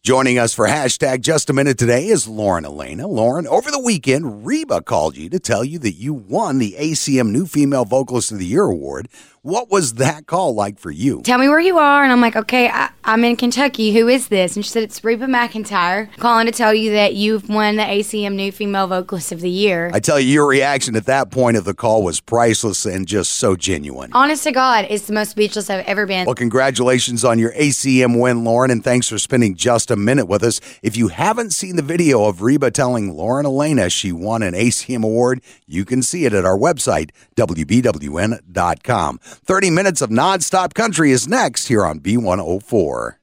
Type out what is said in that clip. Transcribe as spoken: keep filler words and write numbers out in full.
Joining us for hashtag Just a Minute today is Lauren Elena. Lauren, over the weekend, Reba called you to tell you that you won the A C M New Female Vocalist of the Year award. What was that call like for you? Tell me where you are. And I'm like, okay, I, I'm in Kentucky. Who is this? And she said, it's Reba McEntire calling to tell you that you've won the A C M New Female Vocalist of the Year. I tell you, your reaction at that point of the call was priceless and just so genuine. Honest to God, it's the most speechless I've ever been. Well, congratulations on your A C M win, Lauren, and thanks for spending just a minute with us. If you haven't seen the video of Reba telling Lauren Elena she won an A C M award, you can see it at our website, W B W N dot com. thirty minutes of nonstop country is next here on B one oh four.